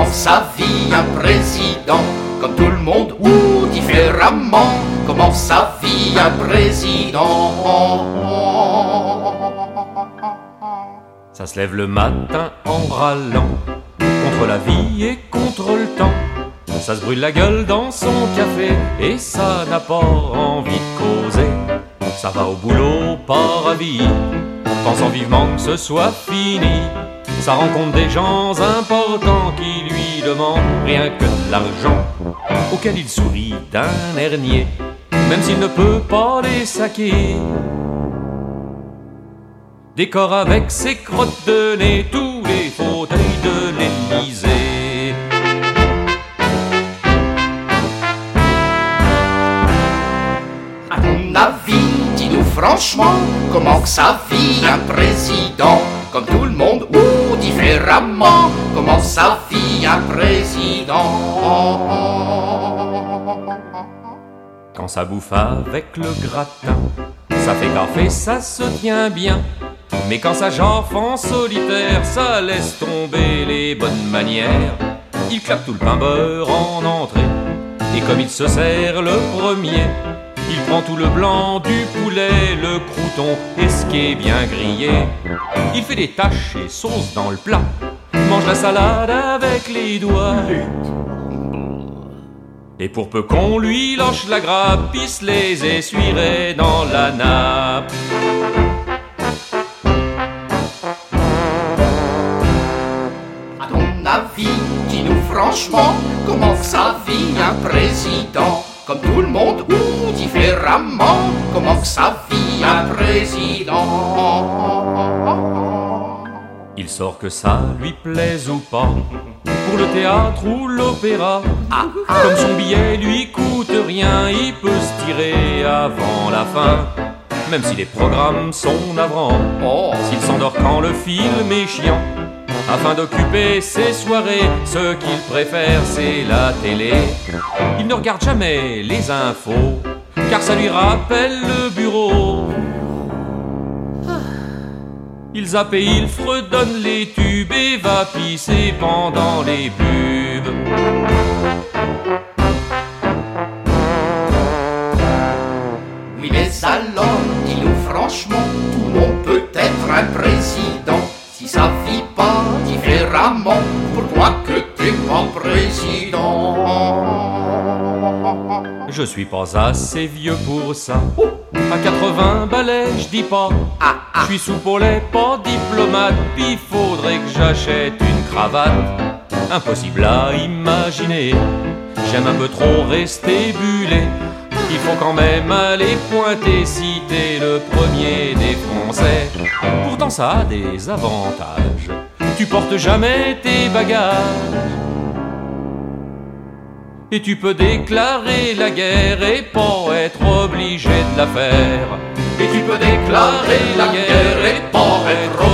Comment sa vie un président, comme tout le monde ou différemment. Comment sa vie un président. Ça se lève le matin en râlant contre la vie et contre le temps. Ça se brûle la gueule dans son café et ça n'a pas envie de causer. Ça va au boulot pas ravi, pensant vivement que ce soit fini. Ça rencontre des gens importants qui lui demandent rien que de l'argent, auquel il sourit d'un air niais, même s'il ne peut pas les saquer. Décore avec ses crottes de nez tous les fauteuils de l'Élysée. À ton avis, dis-nous franchement, comment que ça vit un président, comme tout le monde ou différemment. Comment ça vit un président. Quand ça bouffe avec le gratin, ça fait café, ça se tient bien. Mais quand ça jaffe en solitaire, ça laisse tomber les bonnes manières. Il claque tout le pain beurre en entrée, et comme il se sert le premier, il prend tout le blanc du poulet, le crouton et ce qui est bien grillé. Il fait des taches et sauces dans le plat, mange la salade avec les doigts. Et pour peu qu'on lui lâche la grappe, il se les essuierait dans la nappe. À ton avis, dis-nous franchement, comment que ça vit un président, comme tout le monde ou différemment. Comment que ça vit un président. Il sort que ça lui plaise ou pas, pour le théâtre ou l'opéra. Comme son billet lui coûte rien, il peut se tirer avant la fin. Même si les programmes sont navrants, s'il s'endort quand le film est chiant. Afin d'occuper ses soirées, ce qu'il préfère c'est la télé. Il ne regarde jamais les infos, car ça lui rappelle le bureau. Il zappe et il fredonne les tubes et va pisser pendant les pubs. Oui mais alors, dis-nous franchement, tout le monde peut être un président. Si ça vit pas différemment, pourquoi que t'es pas président? Je suis pas assez vieux pour ça. À 80 balais, je dis pas. Je suis sous paulet, pas diplomate, pis faudrait que j'achète une cravate. Impossible à imaginer, j'aime un peu trop rester bulé. Il faut quand même aller pointer si t'es le premier des Français. Pourtant ça a des avantages, tu portes jamais tes bagages. Et tu peux déclarer la guerre et pas être obligé de la faire. Et tu peux déclarer la guerre et pas être